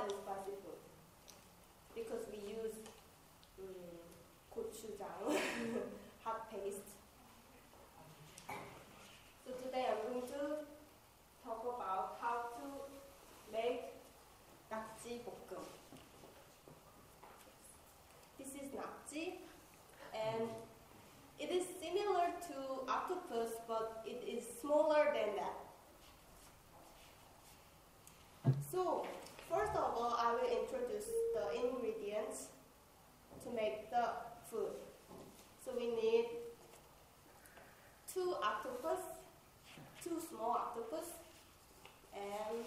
and spicy food because we use gochujang, hot paste. So today I'm going to talk about how to make nakji 볶음. This is nakji, and it is similar to octopus, but it is smaller than that. So, first of all, I will introduce the ingredients to make the food. So we need 2 octopus, 2 small octopus, and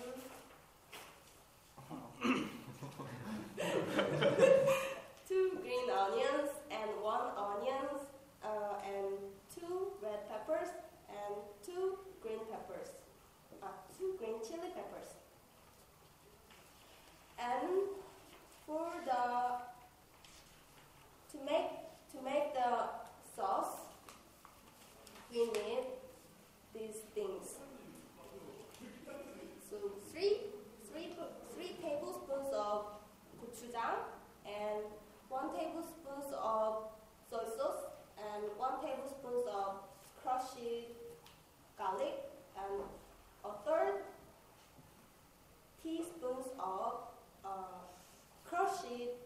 2 green onions, and 1 onion, and 2 red peppers, and 2 green peppers, 2 green chili peppers. And for to make the sauce, we need these things. So 3 tablespoons of gochujang, and 1 tablespoon of soy sauce, and 1 tablespoon of crushed garlic, and a 1/3 teaspoon of crushed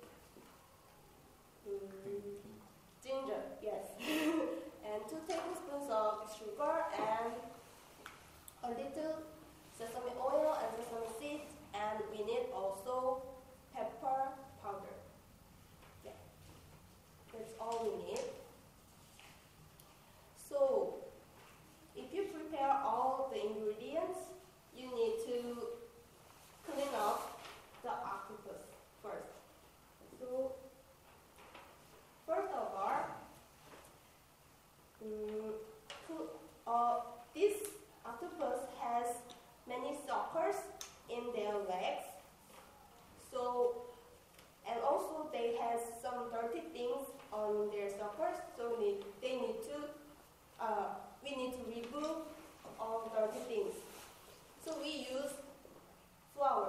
ginger, yes, and 2 tablespoons of sugar, and a little sesame oil and sesame seeds, and we need also pepper powder. Yeah, that's all we need. So, if you prepare all the ingredients, you need to clean up the octopus first. So, first of all, this octopus has many suckers in their legs. So, and also they have some dirty things on their suckers. So we need to remove all dirty things. So we use flour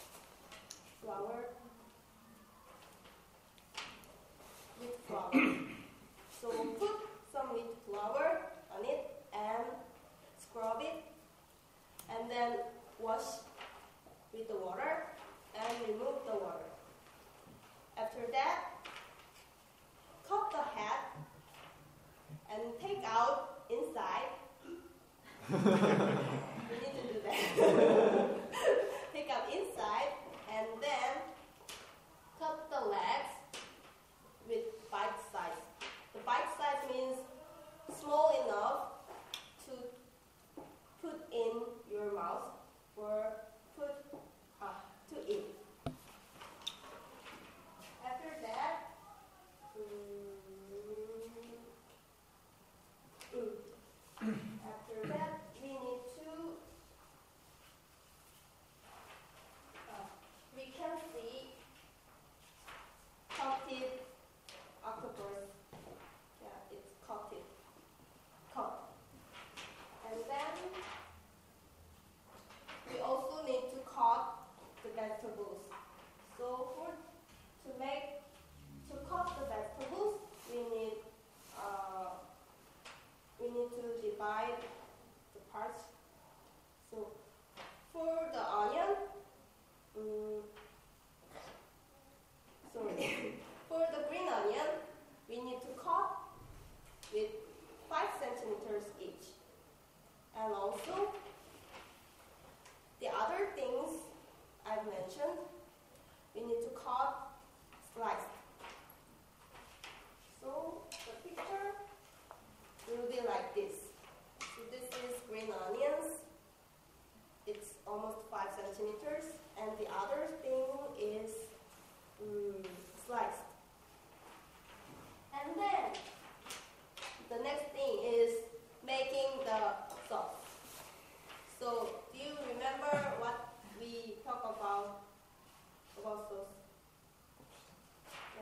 with flour. So put some wheat flour on it and scrub it, and then wash with the water and remove the water. After that, cut the head and take out inside. We need to do that. Take out inside, and then cut the legs with bite size. The bite size means small enough to put in your mouth or to eat. After that, we need to we can see coated octopus. Yeah, it's coated. Cut. And then we also need to cut the vegetables. So to cut the vegetables, we need to divide the parts. So for the onion, for the green onion, we need to cut with 5 centimeters each. And also, the other things I've mentioned, we need to cut sliced. So the picture will be like this. So this is green onions. It's almost 5 centimeters, and the other thing is sliced. And then the next thing is making the sauce. So do you remember what we talked about sauce?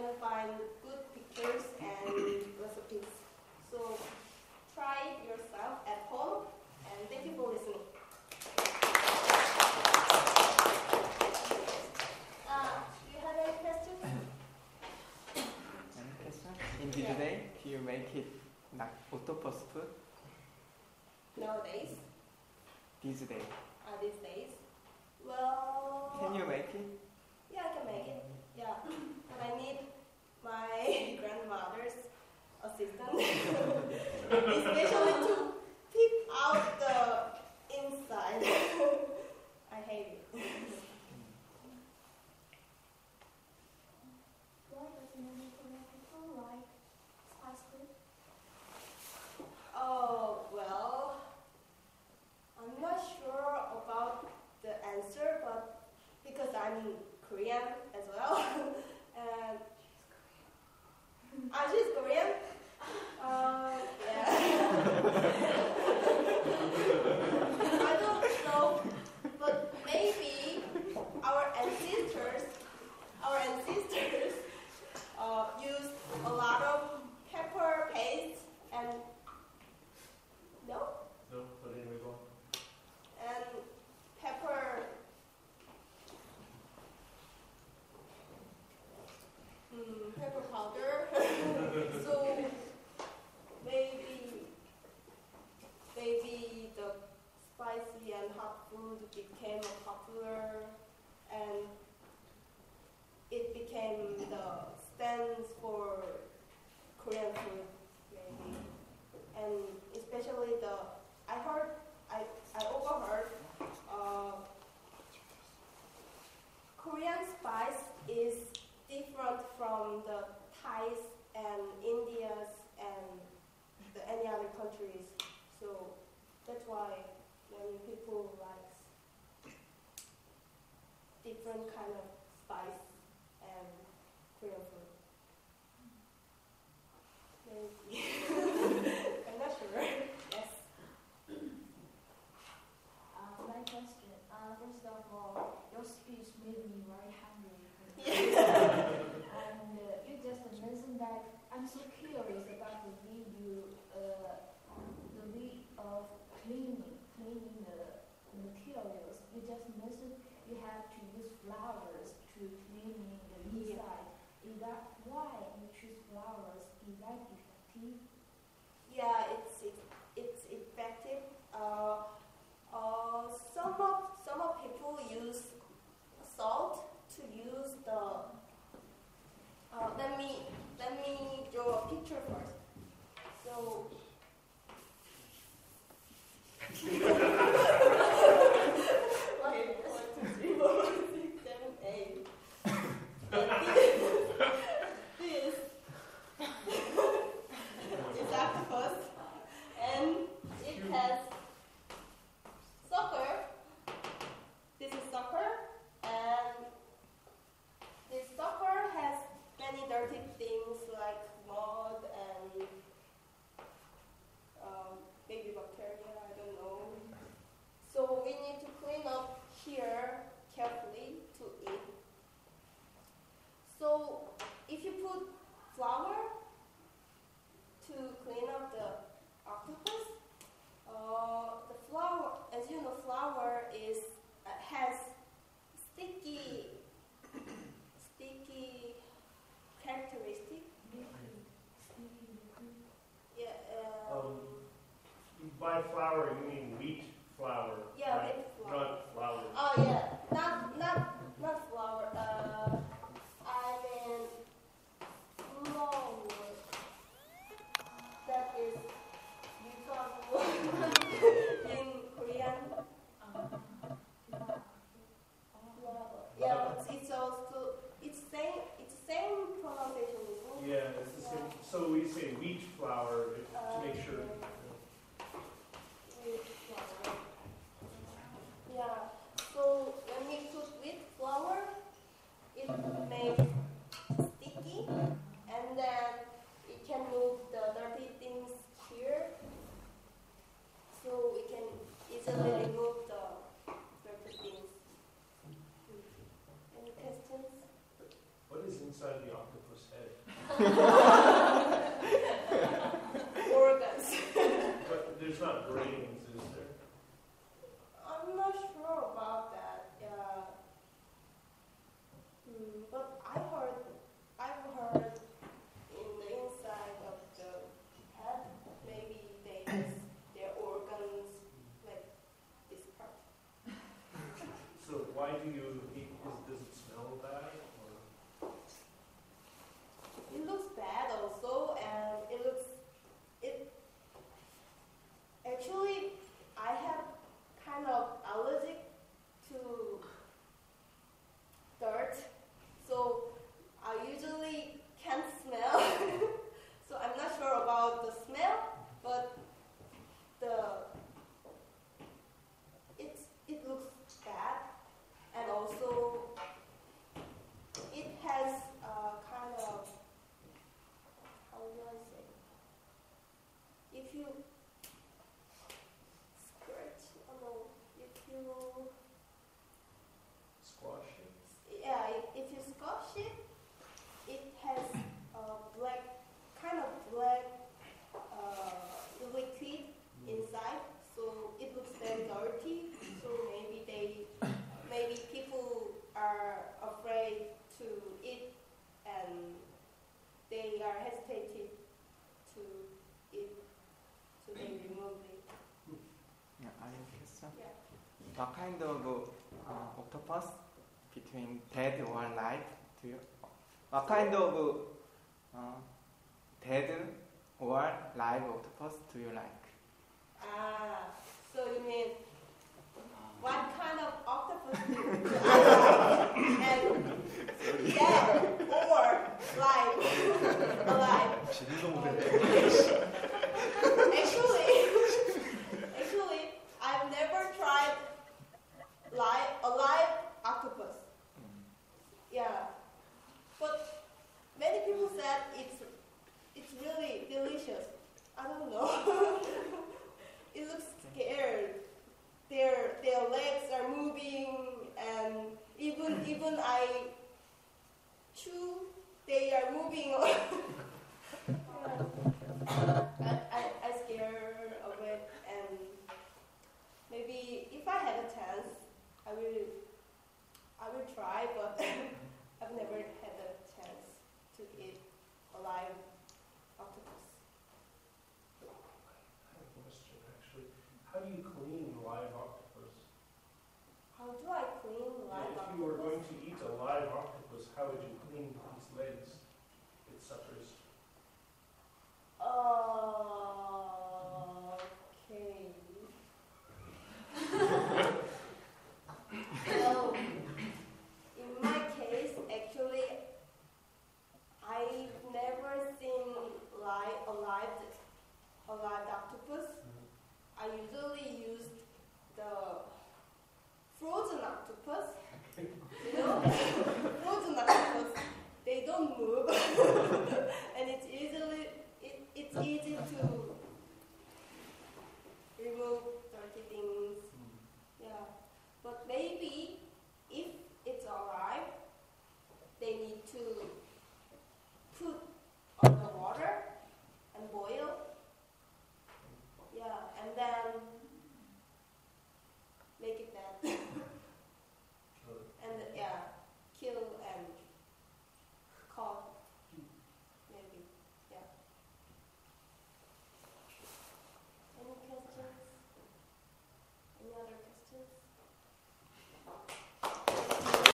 can find good pictures and recipes. So try it yourself at home, and thank you for listening. Do you have any questions? Any question? In this day, do you make it like octopus food? Nowadays, These days. these days, well, Can you make it? yeah, I can make it. Yeah, but I need my grandmother's assistance, especially to pick out the inside. I hate it. Why does many Korean people like spice food? Oh, well, I'm not sure about the answer, but because I'm Korean as well, and she's Korean. Yeah. I don't know, but maybe our ancestors used a lot of pepper paste and No, but anyway, go on. and pepper powder. So maybe the spicy and hot food became popular, and it became the stands for Korean food, maybe. And especially I overheard Korean spice is different from the Thais and India's and any other countries. So that's why many people like different kind of spice and Korean food. Maybe. I'm not sure. Yes. My question. First of all, your speech made me very hungry. And you just mentioned that I'm so curious about the way of cleaning the materials. You just mentioned you have to use flowers to cleaning the inside. Is that why you choose flowers? Is that effective? Yeah, it's effective. Some of people use salt to use the. Let me draw a picture first. So. Wait, 1, 2, 3, 4, 5, 6, 7, 8. This is octopus, and it has sucker. This is sucker, and this sucker has many dirty things like mud and maybe bacteria, I don't know. So we need to clean up here carefully to eat. So if you put flour to clean up the octopus, the flour, as you know, flour has sticky characteristic. Yeah. By flour, you mean wheat flour? Yeah, right? wheat flour. Not flour. Oh yeah, not flour. I mean flour. That is in Korean. Yeah, it's also same pronunciation. Isn't it? Yeah, it's the same. So we say wheat flour to make sure. Wheat flour. Organs. But there's not brains, is there? I'm not sure about that. Yeah. But I've heard in the inside of the head, maybe their organs like this part. So why do you eat? Does it smell bad? Or? It looks bad also, and it actually I have kind of allergic to dirt, so I usually can't smell. So I'm not sure about the smell, but it looks bad, and also it has kind of, how do I say? If you scratch, if you Squash it? yeah, if you squash it, it has black, kind of black liquid inside, so it looks very dirty. So maybe people are afraid to eat, and they are hesitated to eat, so they remove it. Yeah, I have a question. Yeah. What kind of octopus between dead or alive do you? What kind of dead or live octopus do you like? So you mean what kind of octopus do you like? And dead or alive? Actually, I've never tried a live octopus. Yeah, but many people said it's really delicious. I don't know. It looks scared. Their legs are moving, and even I chew, they are moving. I scare of it, and maybe if I had a chance, I will try, but I've never had a chance to eat a live octopus. I have a question, actually. How do you clean live octopus? How do I clean live If octopus? you were going to eat a live octopus, how would you clean its legs?